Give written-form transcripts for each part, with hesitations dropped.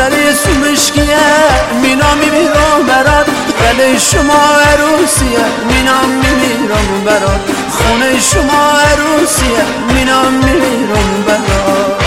سری سومشکیه مینام میمیرم برات، گله شما عروسیه مینام میمیرم برات، خونه شما عروسیه مینام میمیرم برات.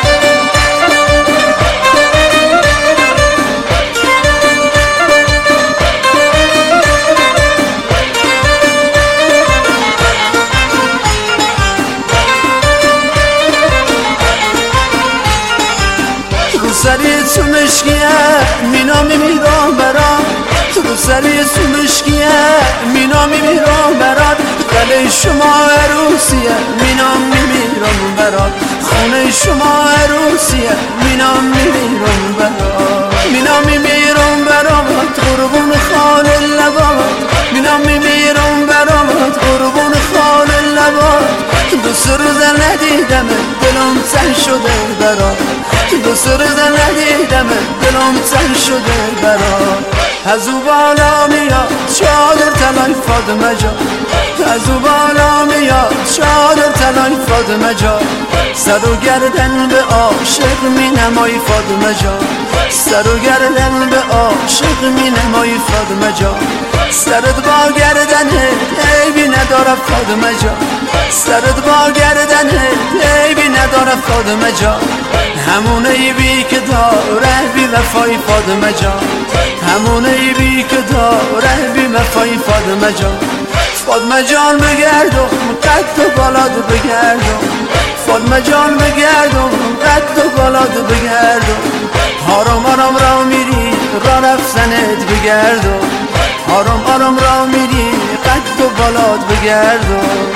سری سومشکیه مینام میمیرم برات، رو سری سومشکیه مینام میمیرم برات، گله شما عروسیه مینام میمیرم برات، خونه شما عروسیه مینام میمیرم برات. مینام میمیرم برات قربون خال لبات، مینام میمیرم برات قربون خال لبات. دوست روز ندیدم دلم تنگ شده برات، دوست روز ندیدم دلم تنگ شده برات. از او بالا میاد چادر طلای فاطمه جان، از او بالا میاد چادر طلای فاطمه جان. سر و گردن به عاشق می نمایی فاطمه جان، سر و گردن به عاشق می نمایی فاطمه جان. سرت با گردنه عیبی نداره فاطمه جان، سرت با گردنه عیبی نداره فاطمه جان. همون عیبی که داره بی وفایی فاطمه جان، همون عیبی که داره بی وفایی فاطمه جان. فاطمه جان بگردم قد و بالاد بگردم، فاطمه جان بگردم قد و بالاد بگردم. آرام آرام را میری را رفتنت بگردم، آرام آرام را میری قد و بالاد بگردم.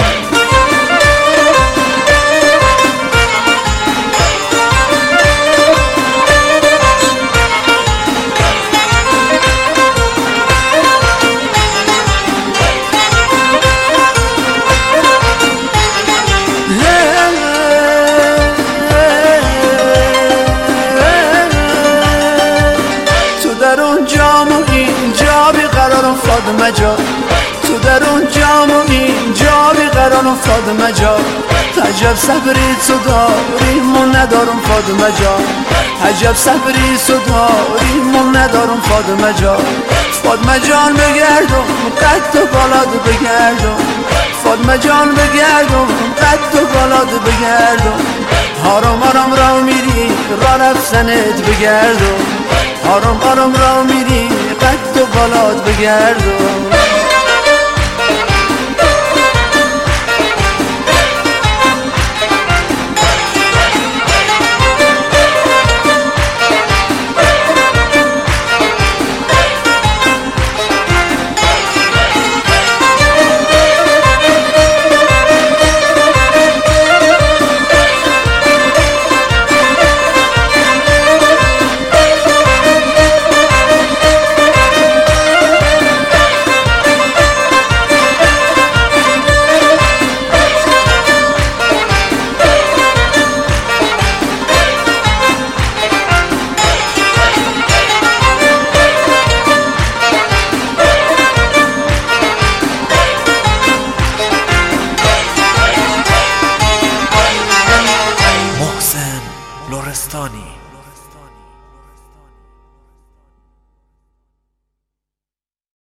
فاطمه جان تو در اون جام و اینجا بیقرارم فاطمه جان. عجب صبری تو داری من ندارم فاطمه جان، عجب صبری تو داری من ندارم فاطمه جان. فاطمه جان بگردم قد و بالاد بگردم، فاطمه جان بگردم قد و بالاد بگردم. آرام آرام را میری را رفتنت بگردم، آرام آرام را میری قد و بالاد بگردم. لرستانی